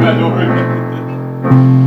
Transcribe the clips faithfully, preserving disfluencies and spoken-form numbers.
bad, don't worry.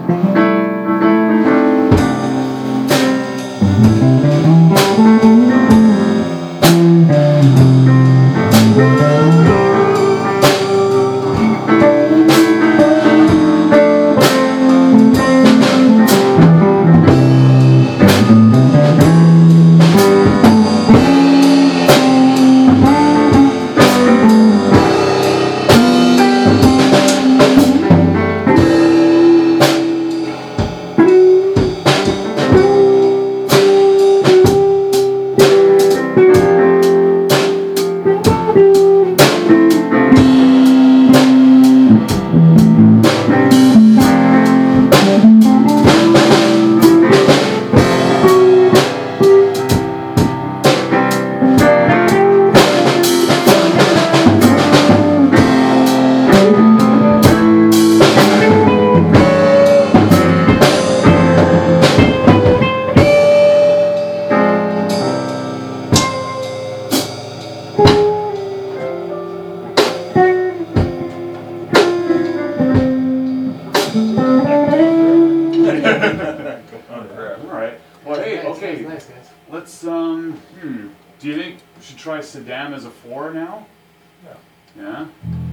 Try Saddam as a four now? Yeah. Yeah?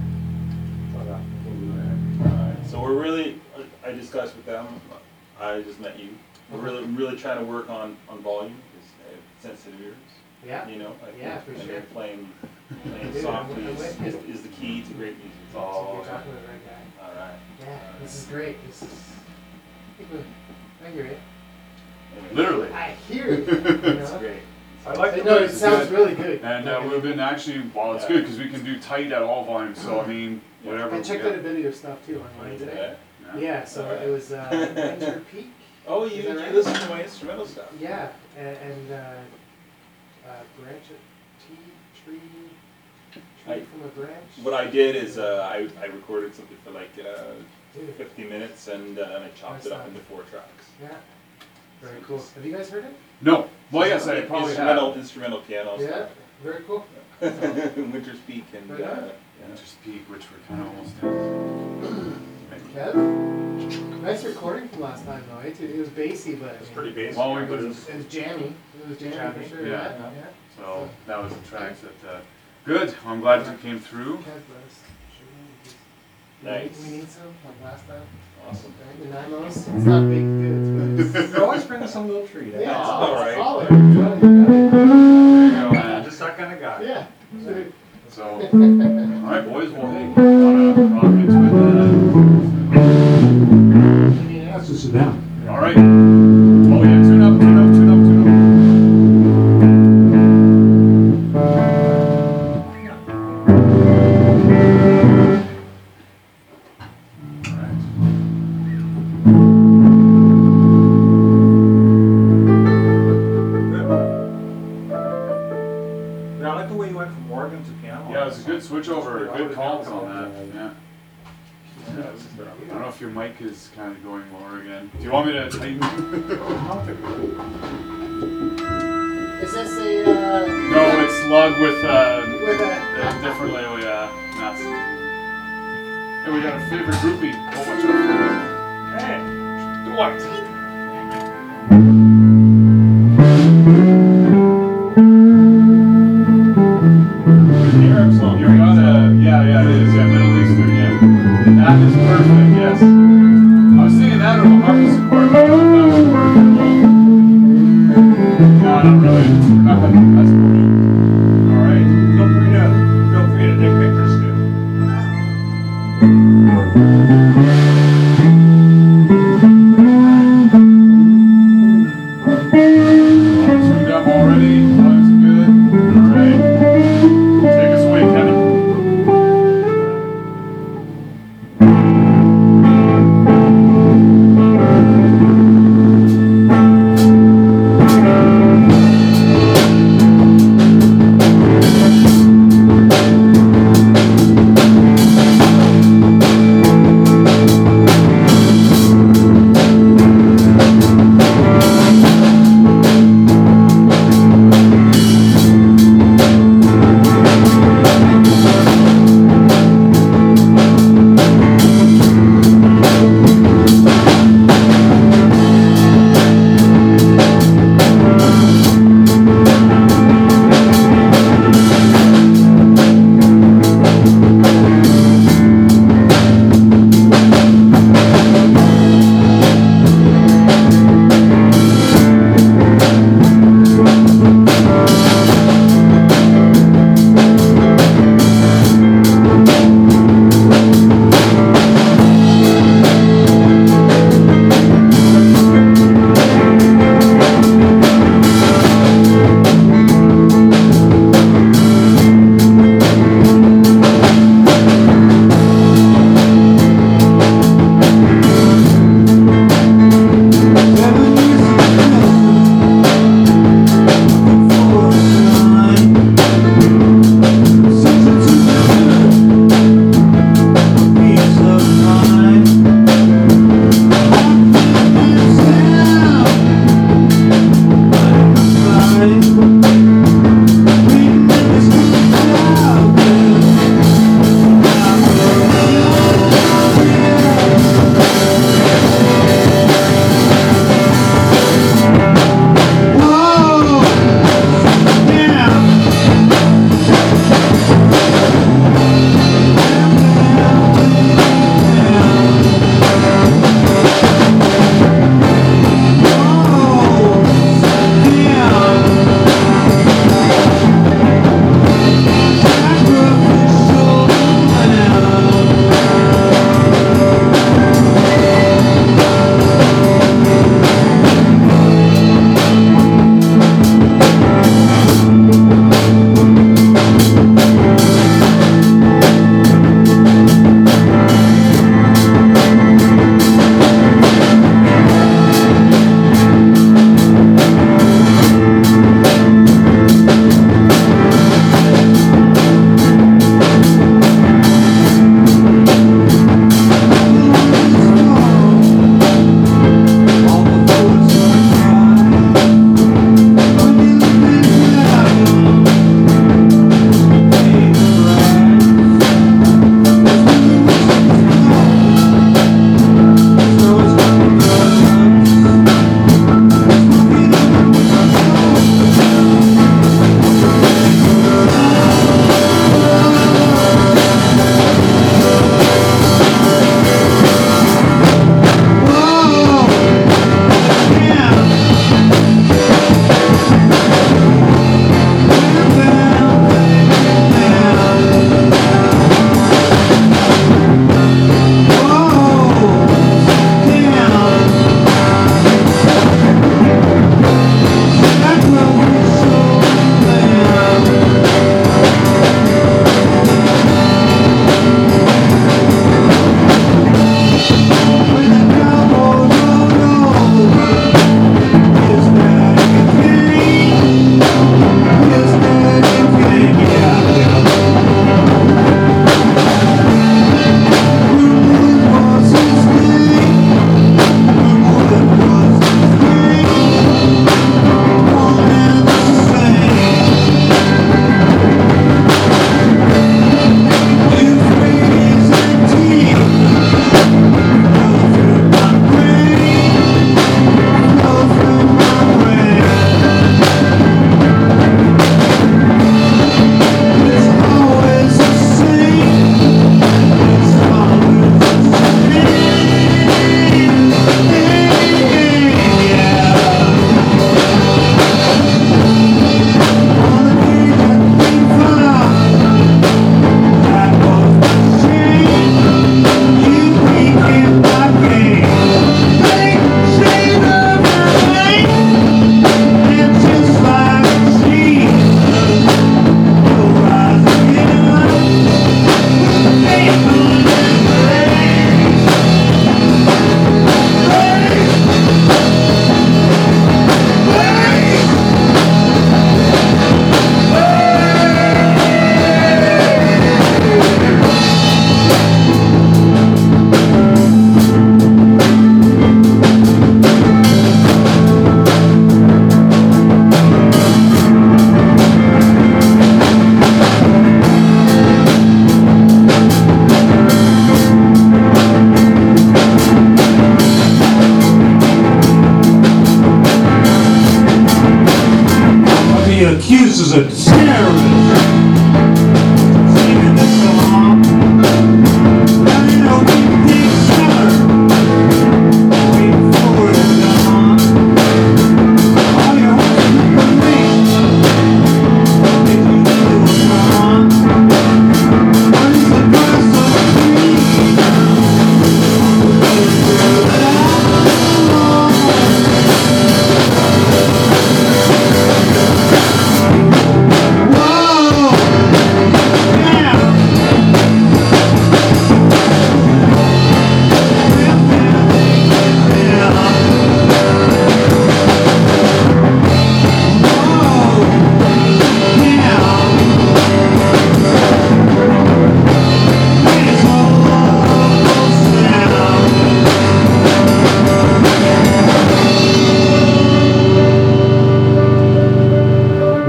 Alright, so we're really, I discussed with them, I just met you. We're really, really trying to work on, on volume, because I have sensitive ears. Yeah. You know, I yeah, think, for and sure. Playing, playing Dude, softly I'm is, with is, you. is the key to great music. So Oh, you're talking to the right guy. Alright. Yeah, this is great. This is, I think we- I hear it. Literally. I hear it. You know? That's great. I like the No, way it sounds good. really good. And uh, we've been actually, well, it's Yeah. good because we can do tight at all volumes. So I mean, whatever. I we checked get. out a bit of your stuff too online today. Yeah. Yeah, so Alright. it was uh, Winter Peak. Oh, you, Is you that right? listen to my instrumental stuff? Yeah, and, and uh, uh, branch a tea tree, tree I- from a branch. What I did is uh, I, I recorded something for like uh, Dude, fifty minutes and, uh, and I chopped it up Nice. into four tracks. yeah, very cool. Have you guys heard it? No. Well, yes, I probably instrumental, have. instrumental piano Yeah, stuff. very cool. Winter's Peak and Right on. uh, Just peak, which we're kind of almost in. Kev, nice recording from last time though. It, it was bassy, but It's pretty basic. Well, we but could- it's- it was jammy. It was jammy, Jammy, for sure. yeah. Yeah. yeah. So that was the tracks that. Uh, good. I'm glad you came through. Kev, let us show you. Nice. We need some like last time. awesome. Right? The Nymos. It's not big goods, but it's, You always bring us some little treat. eh? yeah, it's all all right. solid. There you go, I'm man. just that kind of guy. Yeah. So, all right, boys. Well, hey, wanna rock into it then? Has to sit down. All right. Oh yeah, tune up, tune up, tune up, tune up. All right. Yeah, I like the way you went from organ to piano. Yeah, it was a good switch over, I good would've calls done on that. something. Yeah. Yeah, it was- I don't know if your mic is kind of going lower again. Do you want me to tighten? Is this a uh, No, it's lug with uh, with a a different label. Yeah, that's. Hey, we got a favorite groupie. Whole bunch of. Hey, What? Arab song. You got a, yeah, yeah, it is, yeah, Middle Eastern, yeah. That is perfect, yes. I was thinking that or the harpsichord, but I don't know if that would work at all. No, not really. Nothing, that's cool. All right. feel free to feel free to take pictures too. Tuned up already, looks good. All right. Take us away, Kevin. Thank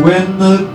when the